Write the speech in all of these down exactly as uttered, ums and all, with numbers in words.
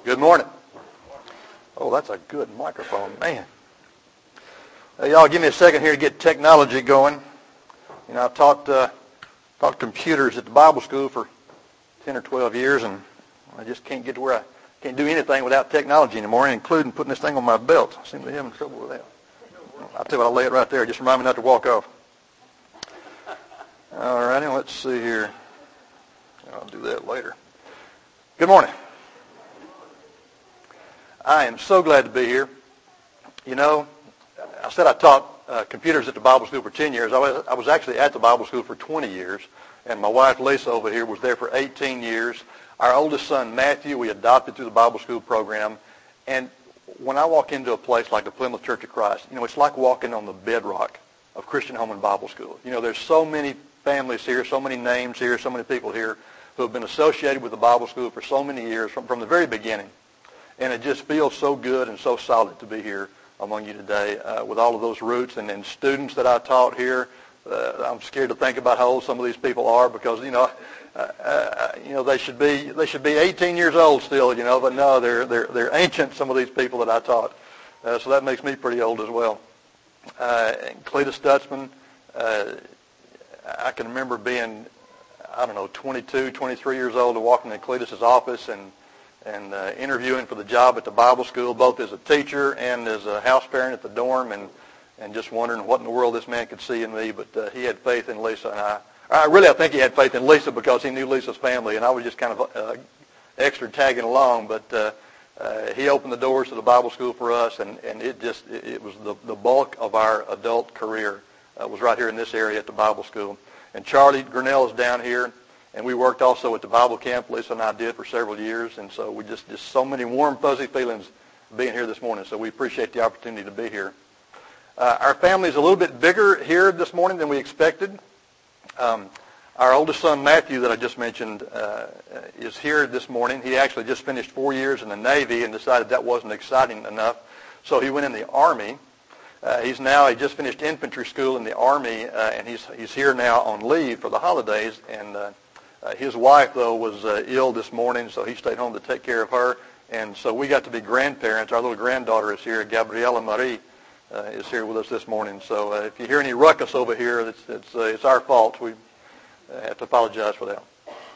Good morning. Oh, that's a good microphone, man. Hey, y'all, give me a second here to get technology going. You know, I've taught uh, taught computers at the Bible school for ten or twelve years, and I just can't get to where I can't do anything without technology anymore, including putting this thing on my belt. I seem to be having trouble with that. I'll tell you what, I'll lay it right there. Just remind me not to walk off. All righty, let's see here. I'll do that later. Good morning. I am so glad to be here. You know, I said I taught uh, computers at the Bible school for ten years. I was, I was actually at the Bible school for twenty years, and my wife Lisa over here was there for eighteen years. Our oldest son Matthew we adopted through the Bible school program, and when I walk into a place like the Plymouth Church of Christ, you know, it's like walking on the bedrock of Christian Home and Bible School. You know, there's so many families here, so many names here, so many people here who have been associated with the Bible school for so many years from, from the very beginning. And it just feels so good and so solid to be here among you today uh, with all of those roots and, and students that I taught here. Uh, I'm scared to think about how old some of these people are because, you know, uh, uh, you know they should be they should be eighteen years old still, you know, but no, they're they're they're ancient. Some of these people that I taught, uh, so that makes me pretty old as well. Uh, Cletus Stutzman, uh, I can remember being, I don't know, twenty-two, twenty-three years old and walking in Cletus's office and and uh, interviewing for the job at the Bible school, both as a teacher and as a house parent at the dorm, and, and just wondering what in the world this man could see in me. But uh, he had faith in Lisa and I. I really, I think he had faith in Lisa because he knew Lisa's family, and I was just kind of uh, extra tagging along. But uh, uh, he opened the doors to the Bible school for us, and, and it just, it, it was the, the bulk of our adult career uh, was right here in this area at the Bible school. And Charlie Grinnell is down here. And we worked also at the Bible camp, Lisa and I did for several years, and so we just, just so many warm, fuzzy feelings being here this morning, so we appreciate the opportunity to be here. Uh, our family is a little bit bigger here this morning than we expected. Um, our oldest son, Matthew, that I just mentioned, uh, is here this morning. He actually just finished four years in the Navy and decided that wasn't exciting enough, so he went in the Army. Uh, he's now, he just finished infantry school in the Army, uh, and he's, he's here now on leave for the holidays, and uh, Uh, his wife, though, was uh, ill this morning, so he stayed home to take care of her. And so we got to be grandparents. Our little granddaughter is here. Gabriella Marie uh, is here with us this morning. So uh, if you hear any ruckus over here, it's, it's, uh, it's our fault. We uh, have to apologize for that.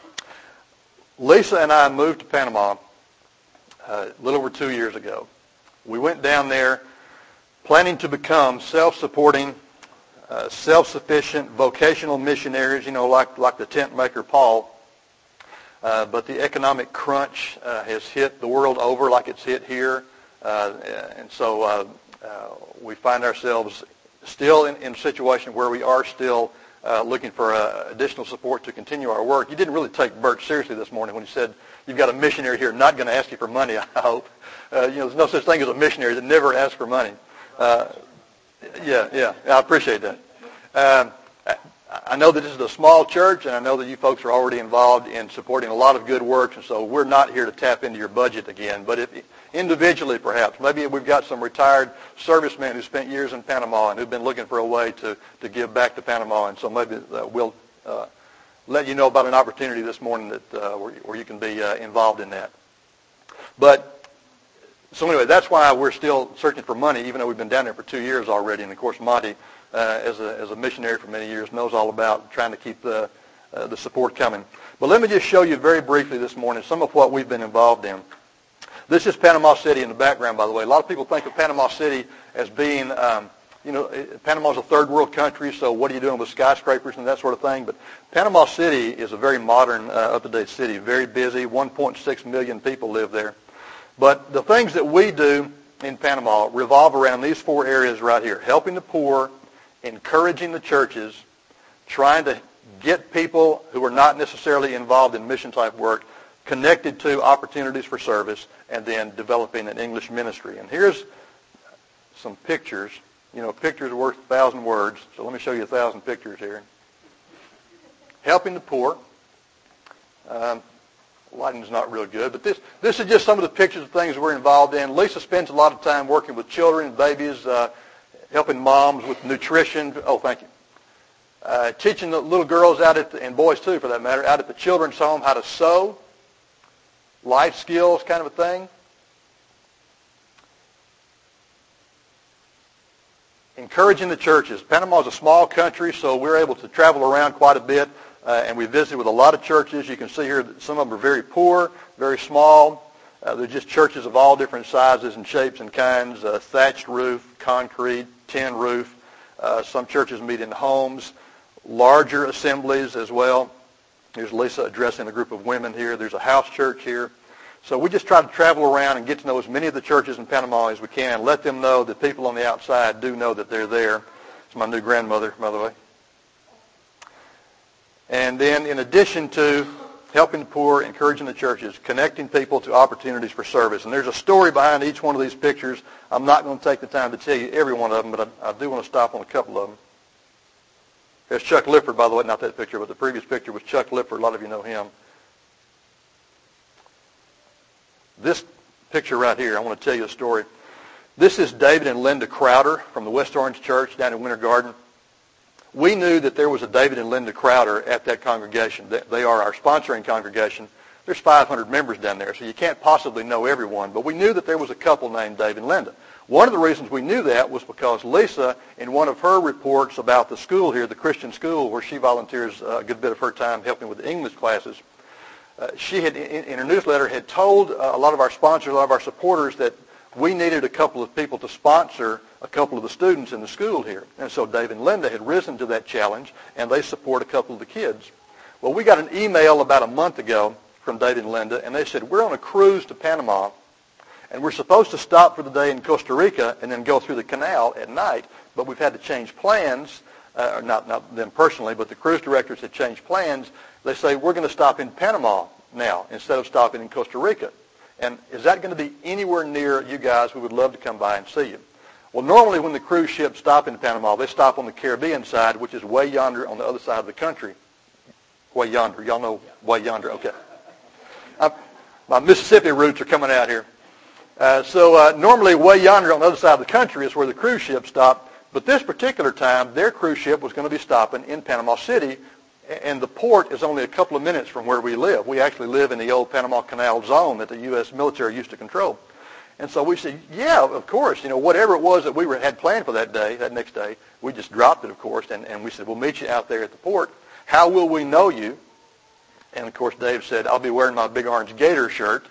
Lisa and I moved to Panama uh, a little over two years ago. We went down there planning to become self-supporting, Uh, self-sufficient vocational missionaries, you know, like like the tent maker Paul. Uh, but the economic crunch uh, has hit the world over like it's hit here. Uh, and so uh, uh, we find ourselves still in, in a situation where we are still uh, looking for uh, additional support to continue our work. You didn't really take Bert seriously this morning when he said, you've got a missionary here not going to ask you for money, I hope. Uh, you know, there's no such thing as a missionary that never asks for money. Uh, Yeah, yeah, I appreciate that. Um, I know that this is a small church, and I know that you folks are already involved in supporting a lot of good works, and so we're not here to tap into your budget again. But if individually, perhaps, maybe we've got some retired servicemen who spent years in Panama and who've been looking for a way to, to give back to Panama, and so maybe uh, we'll uh, let you know about an opportunity this morning that uh, where, where you can be uh, involved in that. But So anyway, that's why we're still searching for money, even though we've been down there for two years already. And, of course, Monty, uh, as, a, as a missionary for many years, knows all about trying to keep the, uh, the support coming. But let me just show you very briefly this morning some of what we've been involved in. This is Panama City in the background, by the way. A lot of people think of Panama City as being, um, you know, Panama's a third world country, so what are you doing with skyscrapers and that sort of thing? But Panama City is a very modern, uh, up-to-date city, very busy. one point six million people live there. But the things that we do in Panama revolve around these four areas right here: helping the poor, encouraging the churches, trying to get people who are not necessarily involved in mission-type work connected to opportunities for service, and then developing an English ministry. And here's some pictures. You know, pictures are worth a thousand words, so let me show you a thousand pictures here. Helping the poor. Um, Lighting's not real good, but this this is just some of the pictures of things we're involved in. Lisa spends a lot of time working with children, babies, uh, helping moms with nutrition. Oh, thank you. Uh, teaching the little girls out at the, and boys too, for that matter, out at the children's home how to sew. life skills kind of a thing. Encouraging the churches. Panama is a small country, so we're able to travel around quite a bit, uh, and we visited with a lot of churches. You can see here that some of them are very poor, very small. Uh, they're just churches of all different sizes and shapes and kinds, uh, thatched roof, concrete, tin roof. Uh, some churches meet in homes, larger assemblies as well. Here's Lisa addressing a group of women here. There's a house church here. So we just try to travel around and get to know as many of the churches in Panama as we can. Let them know that people on the outside do know that they're there. It's my new grandmother, by the way. And then in addition to helping the poor, encouraging the churches, connecting people to opportunities for service. And there's a story behind each one of these pictures. I'm not going to take the time to tell you every one of them, but I, I do want to stop on a couple of them. There's Chuck Lifford, by the way, not that picture, but the previous picture was Chuck Lifford. A lot of you know him. This picture right here, I want to tell you a story. This is David and Linda Crowder from the West Orange Church down in Winter Garden. We knew that there was a David and Linda Crowder at that congregation. They are our sponsoring congregation. There's five hundred members down there, so you can't possibly know everyone. But we knew that there was a couple named David and Linda. One of the reasons we knew that was because Lisa, in one of her reports about the school here, the Christian school, where she volunteers a good bit of her time helping with the English classes, uh, she had, in, in her newsletter, had told uh, a lot of our sponsors, a lot of our supporters, that we needed a couple of people to sponsor a couple of the students in the school here. And so Dave and Linda had risen to that challenge, and they support a couple of the kids. Well, we got an email about a month ago from Dave and Linda, and they said, we're on a cruise to Panama, and we're supposed to stop for the day in Costa Rica and then go through the canal at night, but we've had to change plans, uh, not, not them personally, but the cruise directors had changed plans. They say, we're going to stop in Panama now instead of stopping in Costa Rica. And is that going to be anywhere near you guys? We would love to come by and see you. Well, normally when the cruise ships stop in Panama, they stop on the Caribbean side, which is way yonder on the other side of the country. Way yonder. Y'all know way yonder. Okay. I, my Mississippi roots are coming out here. Uh, so uh, normally way yonder on the other side of the country is where the cruise ships stop. But this particular time, their cruise ship was going to be stopping in Panama City, and the port is only a couple of minutes from where we live. We actually live in the old Panama Canal zone that the U S military used to control. And so we said, yeah, of course, you know, whatever it was that we were, had planned for that day, that next day, we just dropped it, of course, and, and we said, we'll meet you out there at the port. How will we know you? And, of course, Dave said, I'll be wearing my big orange gator shirt.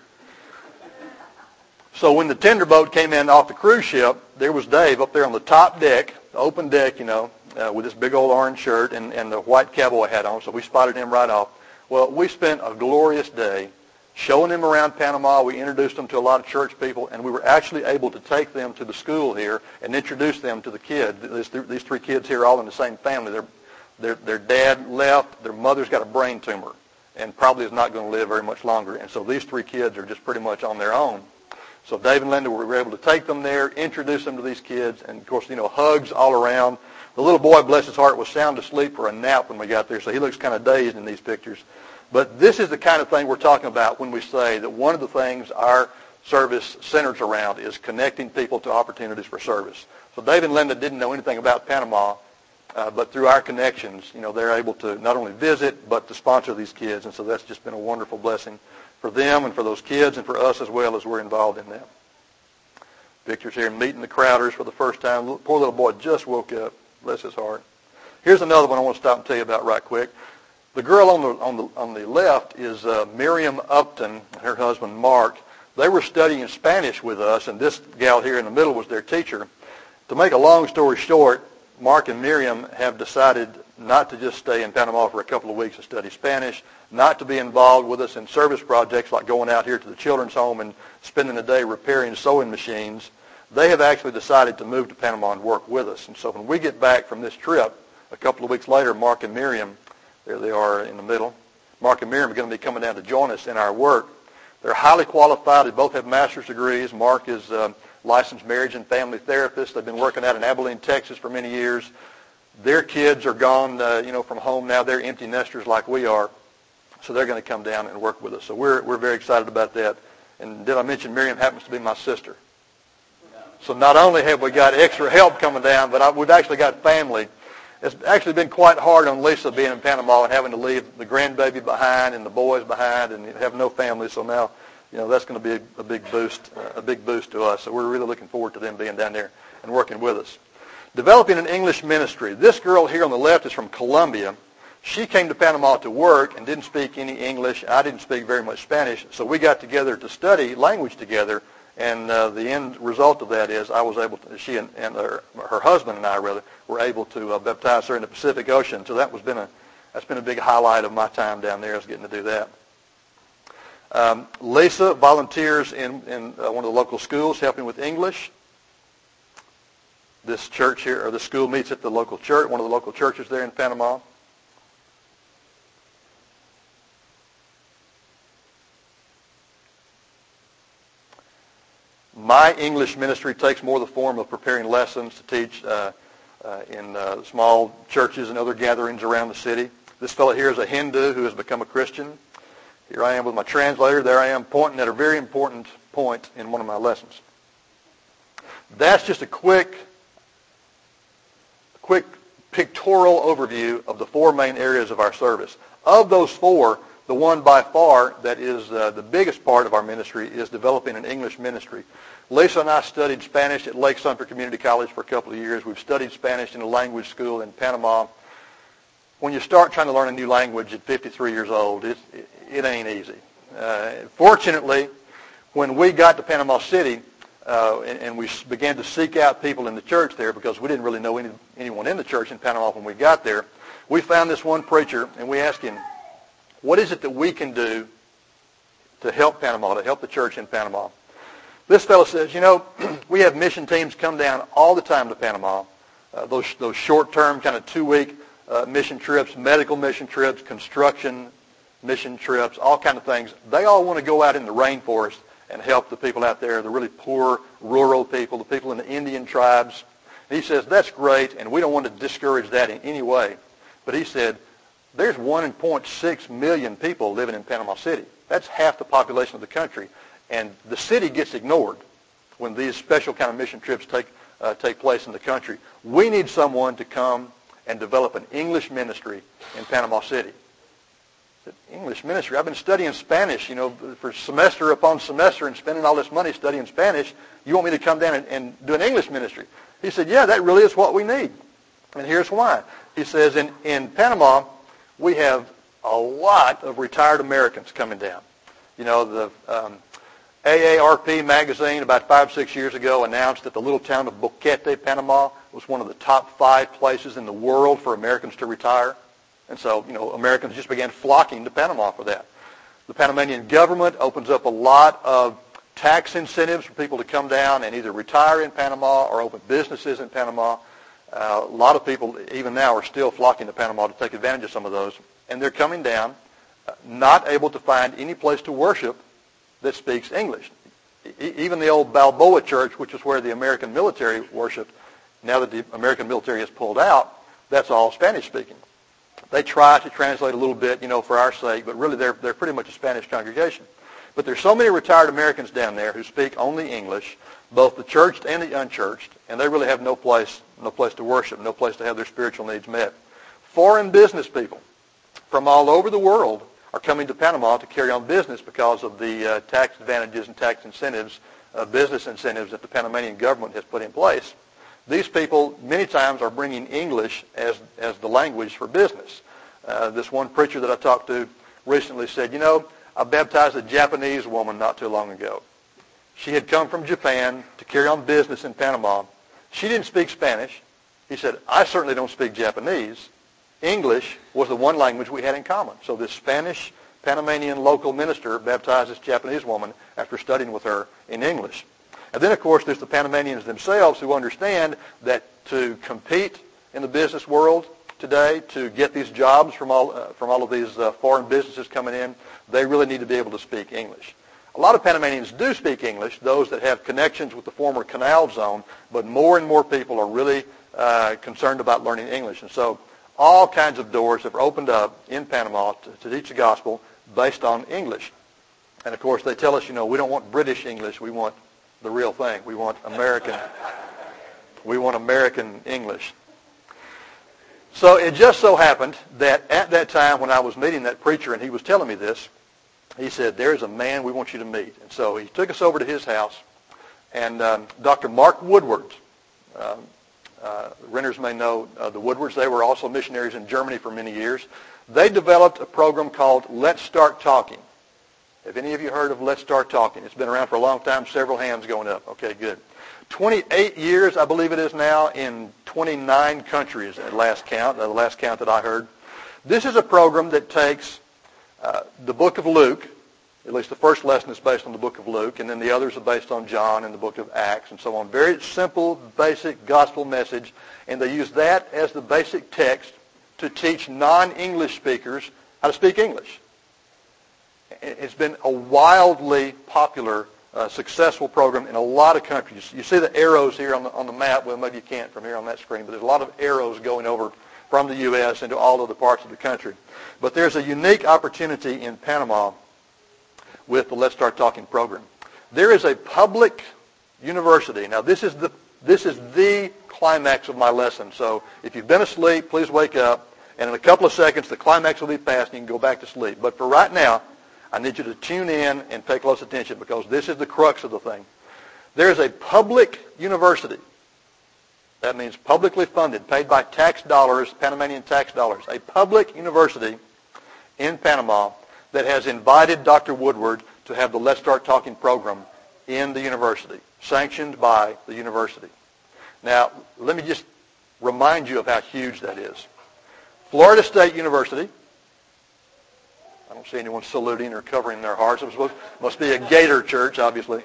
So when the tender boat came in off the cruise ship, there was Dave up there on the top deck, the open deck, you know, uh, with this big old orange shirt and, and the white cowboy hat on, so we spotted him right off. Well, we spent a glorious day showing him around Panama. We introduced them to a lot of church people, and we were actually able to take them to the school here and introduce them to the kids. These, th- these three kids here are all in the same family. Their, their, their dad left. Their mother's got a brain tumor and probably is not going to live very much longer. And so these three kids are just pretty much on their own. So Dave and Linda were able to take them there, introduce them to these kids, and, of course, you know, hugs all around. The little boy, bless his heart, was sound asleep for a nap when we got there, so he looks kind of dazed in these pictures. But this is the kind of thing we're talking about when we say that one of the things our service centers around is connecting people to opportunities for service. So Dave and Linda didn't know anything about Panama, uh, but through our connections, you know, they're able to not only visit, but to sponsor these kids, and so that's just been a wonderful blessing for them and for those kids and for us as well as we're involved in that. Pictures here, meeting the Crowders for the first time. Poor little boy just woke up. Bless his heart. Here's another one I want to stop and tell you about right quick. The girl on the on the on the left is uh, Miriam Upton and her husband Mark. They were studying Spanish with us, and this gal here in the middle was their teacher. To make a long story short, Mark and Miriam have decided not to just stay in Panama for a couple of weeks and study Spanish, not to be involved with us in service projects like going out here to the children's home and spending a day repairing sewing machines. They have actually decided to move to Panama and work with us. And so when we get back from this trip, a couple of weeks later, Mark and Miriam, there they are in the middle, Mark and Miriam are going to be coming down to join us in our work. They're highly qualified. They both have master's degrees. Mark is a licensed marriage and family therapist. They've been working out in Abilene, Texas for many years. Their kids are gone, uh, you know, from home now. They're empty nesters like we are. So they're going to come down and work with us. So we're we're very excited about that. And did I mention Miriam happens to be my sister? So not only have we got extra help coming down, but I, we've actually got family. It's actually been quite hard on Lisa being in Panama and having to leave the grandbaby behind and the boys behind and have no family. So now, you know, that's going to be a, a big boost, uh, a big boost to us. So we're really looking forward to them being down there and working with us. Developing an English ministry. This girl here on the left is from Colombia. She came to Panama to work and didn't speak any English. I didn't speak very much Spanish, so we got together to study language together. And uh, the end result of that is I was able to, she and, and her, her husband and I, rather, were able to uh, baptize her in the Pacific Ocean. So that was been a, that's been a big highlight of my time down there, is getting to do that. Um, Lisa volunteers in, in uh, one of the local schools helping with English. This church here, or the school meets at the local church, one of the local churches there in Panama. My English ministry takes more the form of preparing lessons to teach uh, uh, in uh, small churches and other gatherings around the city. This fellow here is a Hindu who has become a Christian. Here I am with my translator. There I am pointing at a very important point in one of my lessons. That's just a quick, quick pictorial overview of the four main areas of our service. Of those four, the one by far that is uh, the biggest part of our ministry is developing an English ministry. Lisa and I studied Spanish at Lake Sumter Community College for a couple of years. We've studied Spanish in a language school in Panama. When you start trying to learn a new language at fifty-three years old, it, it, it ain't easy. Uh, fortunately, when we got to Panama City, uh, and, and we began to seek out people in the church there, because we didn't really know any, anyone in the church in Panama when we got there, we found this one preacher, and we asked him, what is it that we can do to help Panama, to help the church in Panama? This fellow says, you know, we have mission teams come down all the time to Panama, uh, those, those short-term kind of two-week uh, mission trips, medical mission trips, construction mission trips, all kind of things. They all want to go out in the rainforest and help the people out there, the really poor rural people, the people in the Indian tribes. And he says, that's great, and we don't want to discourage that in any way. But he said, there's one point six million people living in Panama City. That's half the population of the country. And the city gets ignored when these special kind of mission trips take uh, take place in the country. We need someone to come and develop an English ministry in Panama City. I said, English ministry? I've been studying Spanish, you know, for semester upon semester and spending all this money studying Spanish. You want me to come down and, and do an English ministry? He said, yeah, that really is what we need. And here's why. He says, in, in Panama, we have a lot of retired Americans coming down. You know, the um, A A R P magazine about five, six years ago announced that the little town of Boquete, Panama, was one of the top five places in the world for Americans to retire. And so, you know, Americans just began flocking to Panama for that. The Panamanian government opens up a lot of tax incentives for people to come down and either retire in Panama or open businesses in Panama. Uh, a lot of people, even now, are still flocking to Panama to take advantage of some of those. And they're coming down, uh, not able to find any place to worship that speaks English. E- even the old Balboa Church, which is where the American military worshiped, now that the American military has pulled out, that's all Spanish-speaking. They try to translate a little bit, you know, for our sake, but really they're, they're pretty much a Spanish congregation. But there's so many retired Americans down there who speak only English, both the churched and the unchurched, and they really have no place, no place to worship, no place to have their spiritual needs met. Foreign business people from all over the world are coming to Panama to carry on business because of the uh, tax advantages and tax incentives, uh, business incentives that the Panamanian government has put in place. These people many times are bringing English as, as the language for business. Uh, this one preacher that I talked to recently said, you know, I baptized a Japanese woman not too long ago. She had come from Japan to carry on business in Panama. She didn't speak Spanish. He said, I certainly don't speak Japanese. English was the one language we had in common. So this Spanish Panamanian local minister baptized this Japanese woman after studying with her in English. And then, of course, there's the Panamanians themselves who understand that to compete in the business world today, to get these jobs from all, uh, from all of these uh, foreign businesses coming in, they really need to be able to speak English. A lot of Panamanians do speak English, those that have connections with the former Canal Zone, but more and more people are really uh, concerned about learning English. And so all kinds of doors have opened up in Panama to, to teach the gospel based on English. And, of course, they tell us, you know, we don't want British English. We want the real thing. We want American. We want American English. So it just so happened that at that time when I was meeting that preacher and he was telling me this, he said, there is a man we want you to meet. And so he took us over to his house, and um, Doctor Mark Woodward, um, uh, renters may know uh, the Woodwards. They were also missionaries in Germany for many years. They developed a program called Let's Start Talking. Have any of you heard of Let's Start Talking? It's been around for a long time, several hands going up. Okay, good. twenty-eight years, I believe it is now, in twenty-nine countries at last count, the last count that I heard. This is a program that takes uh, the book of Luke, at least the first lesson is based on the book of Luke, and then the others are based on John and the book of Acts and so on. Very simple, basic gospel message, and they use that as the basic text to teach non-English speakers how to speak English. It's been a wildly popular, uh, successful program in a lot of countries. You see the arrows here on the, on the map. Well, maybe you can't from here on that screen, but there's a lot of arrows going over from the U S into all other parts of the country. But there's a unique opportunity in Panama with the Let's Start Talking program. There is a public university. Now, this is the this is the climax of my lesson. So if you've been asleep, please wake up. And in a couple of seconds, the climax will be passed, and you can go back to sleep. But for right now, I need you to tune in and pay close attention, because this is the crux of the thing. There is a public university. That means publicly funded, paid by tax dollars, Panamanian tax dollars. A public university in Panama that has invited Doctor Woodward to have the Let's Start Talking program in the university, sanctioned by the university. Now, let me just remind you of how huge that is. Florida State University. I don't see anyone saluting or covering their hearts. It must, must be a Gator church, obviously.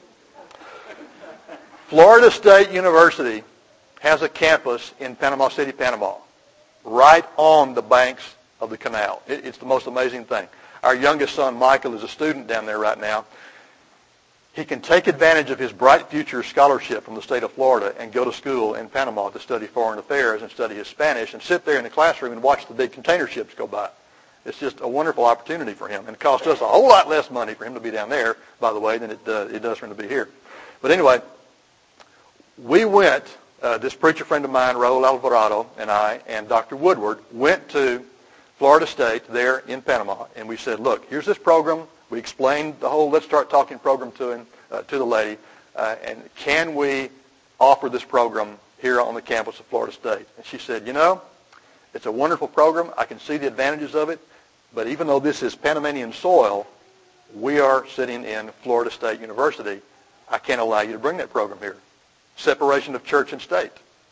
Florida State University has a campus in Panama City, Panama, right on the banks of the canal. It, it's the most amazing thing. Our youngest son, Michael, is a student down there right now. He can take advantage of his Bright Future scholarship from the state of Florida and go to school in Panama to study foreign affairs and study his Spanish and sit there in the classroom and watch the big container ships go by. It's just a wonderful opportunity for him. And it costs us a whole lot less money for him to be down there, by the way, than it, uh, it does for him to be here. But anyway, we went, uh, this preacher friend of mine, Raul Alvarado, and I, and Doctor Woodward, went to Florida State there in Panama, and we said, look, here's this program. We explained the whole Let's Start Talking program to him, uh, to the lady, uh, and can we offer this program here on the campus of Florida State? And she said, you know, it's a wonderful program. I can see the advantages of it, but even though this is Panamanian soil, we are sitting in Florida State University. I can't allow you to bring that program here. Separation of church and state.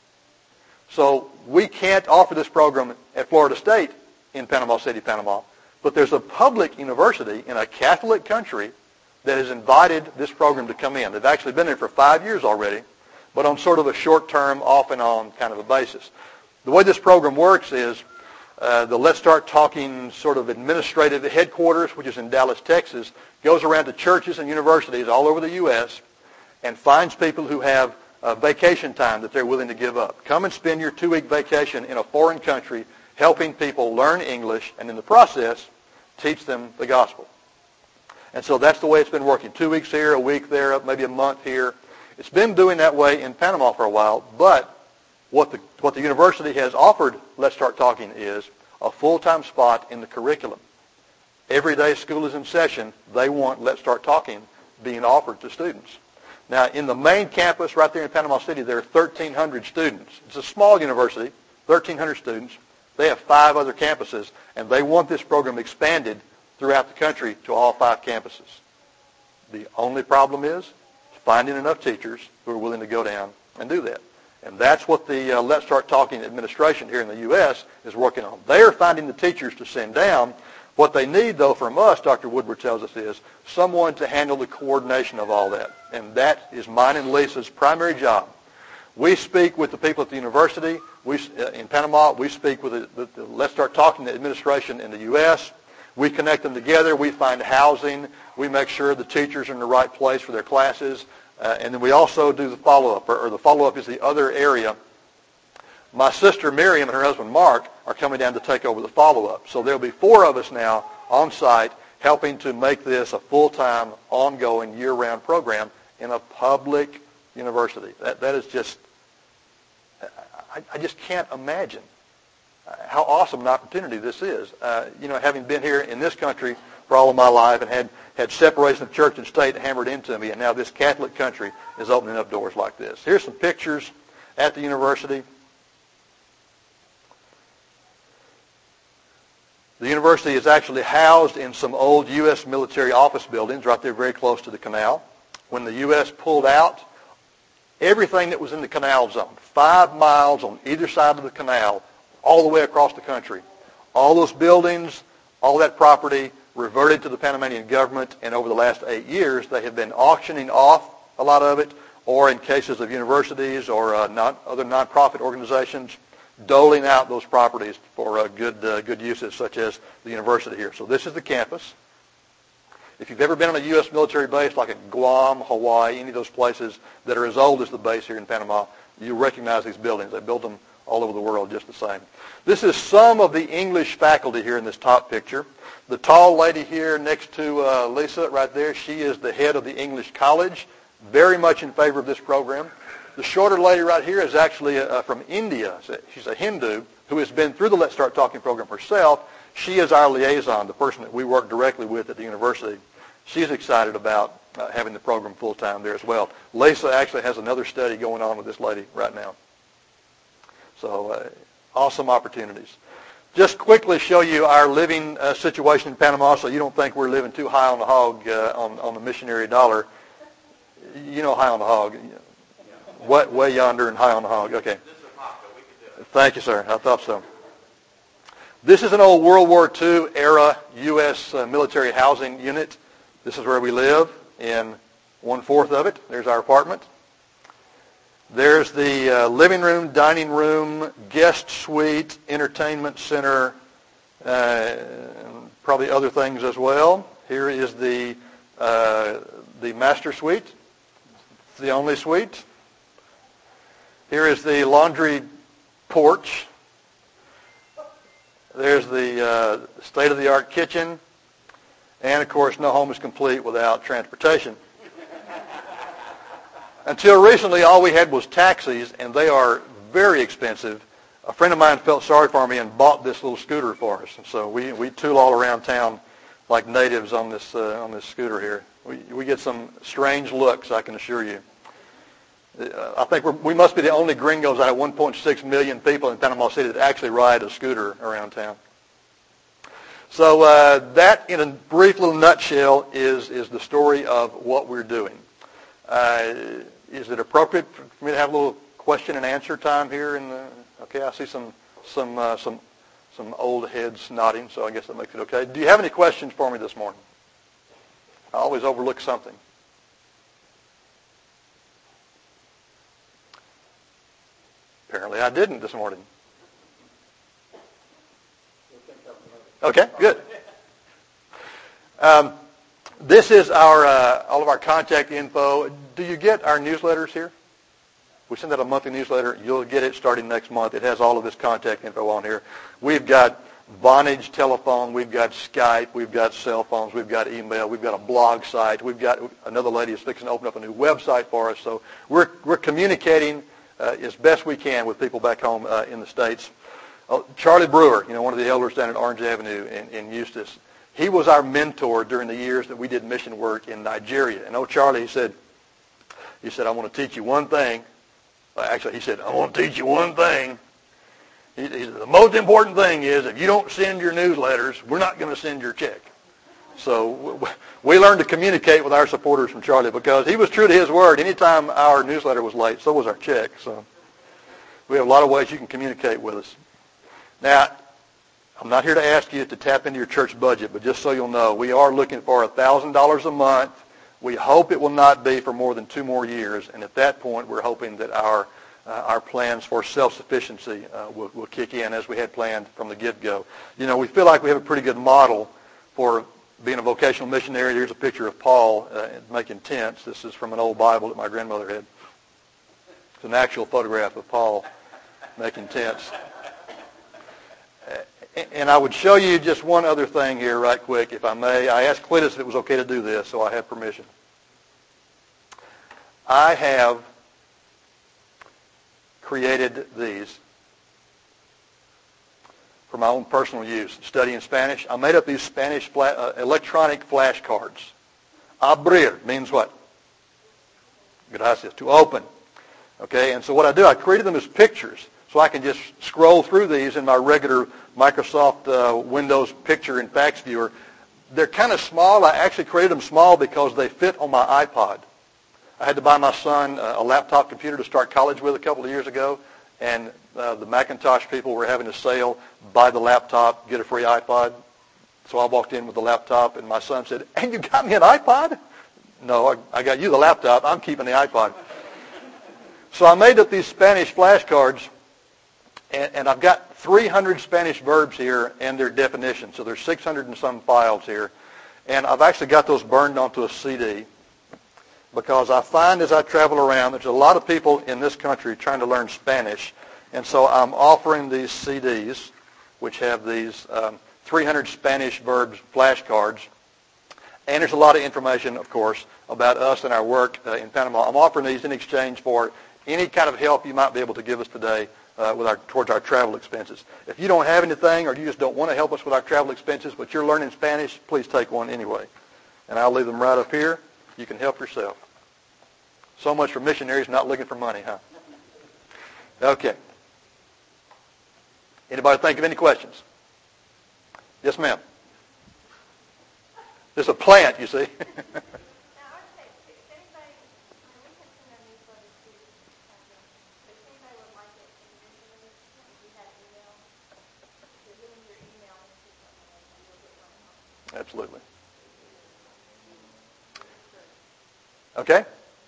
So we can't offer this program at Florida State in Panama City, Panama, but there's a public university in a Catholic country that has invited this program to come in. They've actually been there for five years already, but on sort of a short-term, off-and-on kind of a basis. The way this program works is uh, the Let's Start Talking sort of administrative headquarters, which is in Dallas, Texas, goes around to churches and universities all over the U S and finds people who have uh, vacation time that they're willing to give up. Come and spend your two-week vacation in a foreign country helping people learn English, and in the process, teach them the gospel. And so that's the way it's been working. Two weeks here, a week there, maybe a month here. It's been doing that way in Panama for a while, but what the, what the university has offered Let's Start Talking is a full-time spot in the curriculum. Every day school is in session, they want Let's Start Talking being offered to students. Now, in the main campus right there in Panama City, there are thirteen hundred students. It's a small university, thirteen hundred students. They have five other campuses, and they want this program expanded throughout the country to all five campuses. The only problem is finding enough teachers who are willing to go down and do that. And that's what the uh, Let's Start Talking administration here in the U S is working on. They are finding the teachers to send down. What they need, though, from us, Doctor Woodward tells us, is someone to handle the coordination of all that. And that is mine and Lisa's primary job. We speak with the people at the university. We, uh, in Panama, we speak with the, the, the Let's Start Talking administration in the U S We connect them together. We find housing. We make sure the teachers are in the right place for their classes. Uh, and then we also do the follow-up, or, or the follow-up is the other area. My sister Miriam and her husband Mark are coming down to take over the follow-up. So there'll be four of us now on site helping to make this a full-time, ongoing, year-round program in a public university. That, that is just, I, I just can't imagine how awesome an opportunity this is. Uh, you know, having been here in this country for all of my life and had, had separation of church and state hammered into me, and now this Catholic country is opening up doors like this. Here's some pictures at the university. The university is actually housed in some old U S military office buildings right there very close to the canal. When the U S pulled out, everything that was in the canal zone, five miles on either side of the canal, all the way across the country, all those buildings, all that property reverted to the Panamanian government, and over the last eight years, they have been auctioning off a lot of it, or in cases of universities or uh, non, other nonprofit organizations, doling out those properties for uh, good uh, good uses, such as the university here. So this is the campus. If you've ever been on a U S military base like at Guam, Hawaii, any of those places that are as old as the base here in Panama, you recognize these buildings. They built them all over the world just the same. This is some of the English faculty here in this top picture. The tall lady here next to uh, Lisa right there, she is the head of the English College, very much in favor of this program. The shorter lady right here is actually uh, from India. She's a Hindu who has been through the Let's Start Talking program herself. She is our liaison, the person that we work directly with at the university. She's excited about uh, having the program full-time there as well. Lisa actually has another study going on with this lady right now. So uh, awesome opportunities. Just quickly show you our living uh, situation in Panama so you don't think we're living too high on the hog uh, on, on the missionary dollar. You know high on the hog. Way, way yonder and high on the hog. Okay. Thank you, sir. I thought so. This is an old World War Two era U S uh, military housing unit. This is where we live in one-fourth of it. There's our apartment. There's the uh, living room, dining room, guest suite, entertainment center, uh, and probably other things as well. Here is the uh, the master suite. It's the only suite. Here is the laundry porch. There's the uh, state-of-the-art kitchen. And, of course, no home is complete without transportation. Until recently, all we had was taxis, and they are very expensive. A friend of mine felt sorry for me and bought this little scooter for us. And so we, we tool all around town like natives on this uh, on this scooter here. We, we get some strange looks, I can assure you. Uh, I think we're, we must be the only gringos out of one point six million people in Panama City that actually ride a scooter around town. So uh, that, in a brief little nutshell, is, is the story of what we're doing. Uh, is it appropriate for me to have a little question and answer time here? In the, okay, I see some some uh, some some old heads nodding, so I guess that makes it okay. Do you have any questions for me this morning? I always overlook something. Apparently I didn't this morning. Okay, good. Um, this is our uh, all of our contact info. Do you get our newsletters here? We send out a monthly newsletter. You'll get it starting next month. It has all of this contact info on here. We've got Vonage telephone. We've got Skype. We've got cell phones. We've got email. We've got a blog site. We've got another lady is fixing to open up a new website for us. So we're we're communicating uh, as best we can with people back home uh, in the States. Oh, Charlie Brewer, you know, one of the elders down at Orange Avenue in, in Eustis, he was our mentor during the years that we did mission work in Nigeria. And oh, Charlie, he said, he said, I want to teach you one thing. Well, actually, he said, I want to teach you one thing. He, he said, the most important thing is if you don't send your newsletters, we're not going to send your check. So we learned to communicate with our supporters from Charlie because he was true to his word. Anytime our newsletter was late, so was our check. So we have a lot of ways you can communicate with us. Now, I'm not here to ask you to tap into your church budget, but just so you'll know, we are looking for one thousand dollars a month. We hope it will not be for more than two more years, and at that point, we're hoping that our uh, our plans for self-sufficiency uh, will, will kick in as we had planned from the get-go. You know, we feel like we have a pretty good model for being a vocational missionary. Here's a picture of Paul uh, making tents. This is from an old Bible that my grandmother had. It's an actual photograph of Paul making tents. And I would show you just one other thing here right quick, if I may. I asked Cletus if it was okay to do this, so I have permission. I have created these. for my own personal use, studying Spanish. I made up these Spanish fla- uh, electronic flashcards. Abrir means what? Gracias, to open. Okay, and so what I do, I created them as pictures, so I can just scroll through these in my regular Microsoft uh, Windows picture and fax viewer. They're kind of small. I actually created them small because they fit on my iPod. I had to buy my son a laptop computer to start college with a couple of years ago, and uh, the Macintosh people were having a sale, buy the laptop, get a free iPod. So I walked in with the laptop, and my son said, "And you got me an iPod?" "No, I, I got you the laptop. I'm keeping the iPod." So I made up these Spanish flashcards, and, and I've got three hundred Spanish verbs here and their definitions. So there's six hundred and some files here. And I've actually got those burned onto a C D because I find as I travel around, there's a lot of people in this country trying to learn Spanish. And so I'm offering these C Ds, which have these um, three hundred Spanish verbs flashcards. And there's a lot of information, of course, about us and our work uh, in Panama. I'm offering these in exchange for any kind of help you might be able to give us today uh, with our, towards our travel expenses. If you don't have anything or you just don't want to help us with our travel expenses, but you're learning Spanish, please take one anyway. And I'll leave them right up here. You can help yourself. So much for missionaries not looking for money, huh? Okay. Anybody think of any questions? Yes, ma'am. This is a plant, you see. Absolutely. Okay?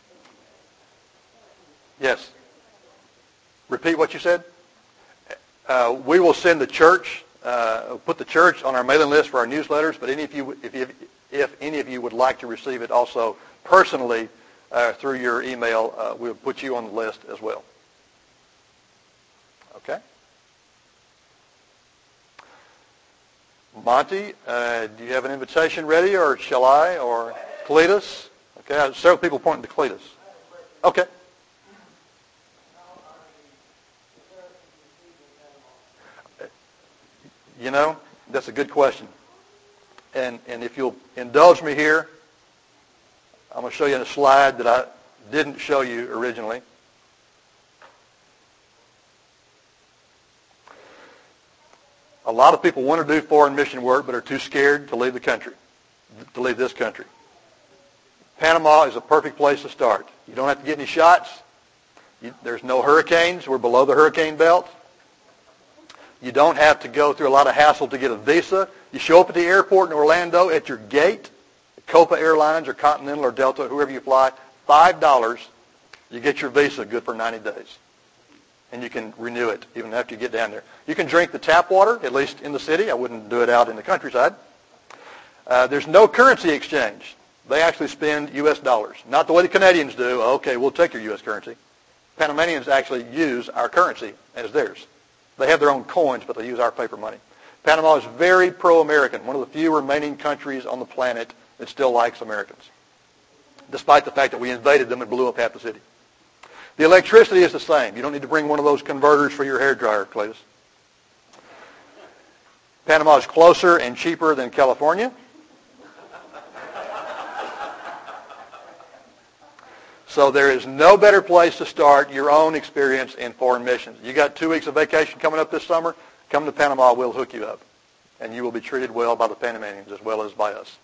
Yes. Repeat what you said. Uh, we will send the church, uh, put the church on our mailing list for our newsletters, but any of you, if, you, if any of you would like to receive it also personally uh, through your email, uh, we'll put you on the list as well. Okay? Monty, uh, do you have an invitation ready, or shall I, or Cletus? Okay, I have several people pointing to Cletus. Okay. You know, that's a good question. And and if you'll indulge me here, I'm going to show you a slide that I didn't show you originally. A lot of people want to do foreign mission work but are too scared to leave the country, to leave this country. Panama is a perfect place to start. You don't have to get any shots. You, there's no hurricanes. We're below the hurricane belt. You don't have to go through a lot of hassle to get a visa. You show up at the airport in Orlando at your gate, Copa Airlines or Continental or Delta, whoever you fly, five dollars, you get your visa good for ninety days. And you can renew it even after you get down there. You can drink the tap water, at least in the city. I wouldn't do it out in the countryside. Uh, there's no currency exchange. They actually spend U S dollars. Not the way the Canadians do. Okay, we'll take your U S currency. Panamanians actually use our currency as theirs. They have their own coins, but they use our paper money. Panama is very pro-American, one of the few remaining countries on the planet that still likes Americans, despite the fact that we invaded them and blew up half the city. The electricity is the same. You don't need to bring one of those converters for your hairdryer, Cletus. Panama is closer and cheaper than California. So there is no better place to start your own experience in foreign missions. You got two weeks of vacation coming up this summer, come to Panama, we'll hook you up. And you will be treated well by the Panamanians as well as by us.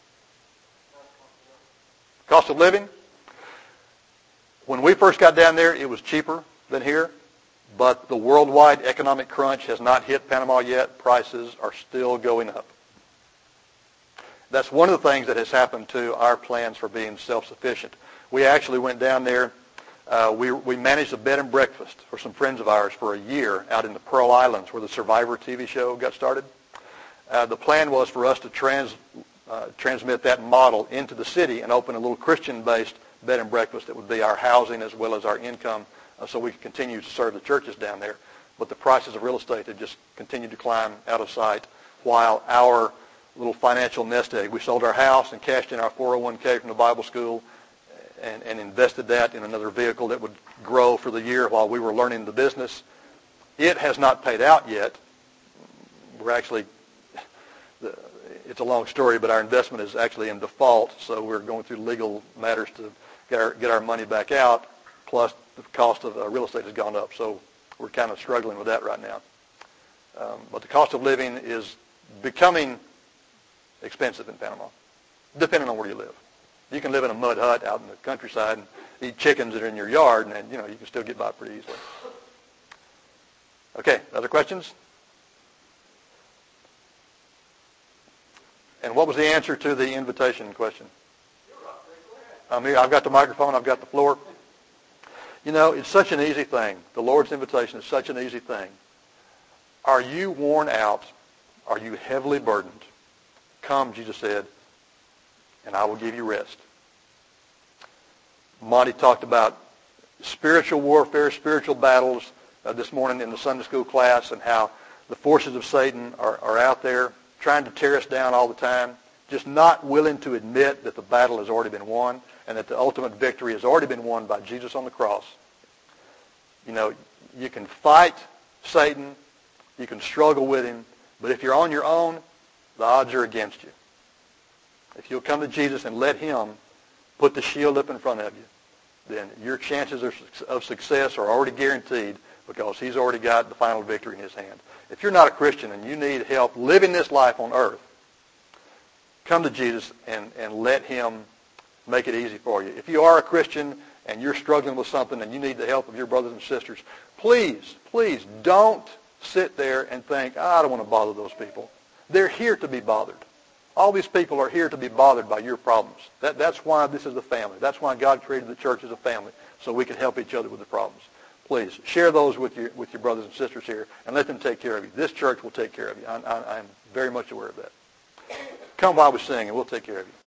Cost of living? When we first got down there, it was cheaper than here, but the worldwide economic crunch has not hit Panama yet. Prices are still going up. That's one of the things that has happened to our plans for being self-sufficient. We actually went down there. Uh, we, we managed a bed and breakfast for some friends of ours for a year out in the Pearl Islands where the Survivor T V show got started. Uh, the plan was for us to trans, uh, transmit that model into the city and open a little Christian-based bed and breakfast that would be our housing as well as our income uh, so we could continue to serve the churches down there. But the prices of real estate had just continued to climb out of sight while our little financial nest egg, we sold our house and cashed in our four oh one k from the Bible school and, and invested that in another vehicle that would grow for the year while we were learning the business. It has not paid out yet. we're actually, the, it's a long story, but our investment is actually in default, so we're going through legal matters to get our, get our money back out, plus the cost of uh, real estate has gone up, so we're kind of struggling with that right now. Um, but the cost of living is becoming expensive in Panama, depending on where you live. You can live in a mud hut out in the countryside and eat chickens that are in your yard, and you know you can still get by pretty easily. Okay, other questions? And what was the answer to the invitation question? I'm here. I've got the microphone. I've got the floor. You know, it's such an easy thing. The Lord's invitation is such an easy thing. Are you worn out? Are you heavily burdened? Come, Jesus said, and I will give you rest. Monty talked about spiritual warfare, spiritual battles uh, this morning in the Sunday school class, and how the forces of Satan are, are out there trying to tear us down all the time, just not willing to admit that the battle has already been won and that the ultimate victory has already been won by Jesus on the cross. You know, you can fight Satan, you can struggle with him, but if you're on your own, the odds are against you. If you'll come to Jesus and let him put the shield up in front of you, then your chances of success are already guaranteed because he's already got the final victory in his hand. If you're not a Christian and you need help living this life on earth, come to Jesus and, and let him make it easy for you. If you are a Christian and you're struggling with something and you need the help of your brothers and sisters, please, please don't sit there and think, oh, I don't want to bother those people. They're here to be bothered. All these people are here to be bothered by your problems. That, that's why this is a family. That's why God created the church as a family, so we can help each other with the problems. Please, share those with your, with your brothers and sisters here, and let them take care of you. This church will take care of you. I, I, I'm very much aware of that. Come while we sing, and we'll take care of you.